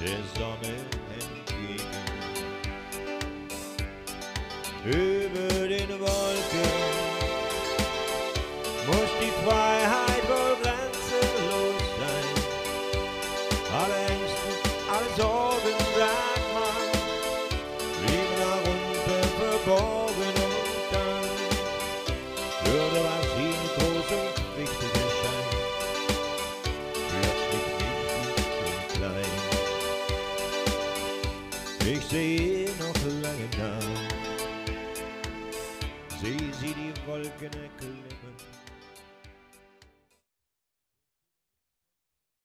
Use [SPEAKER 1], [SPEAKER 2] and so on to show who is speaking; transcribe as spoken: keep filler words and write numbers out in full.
[SPEAKER 1] der Sonne entgegen. Über den Wolken muss die Freiheit wohl grenzenlos sein. Alle Ängste, alle Sorgen, sagt man, liegen darunter verborgen und dann würde was ihnen groß und wichtig erscheint, plötzlich wichtig und klein. Ich sehe noch lange nach, sehe sie die Wolken erklären.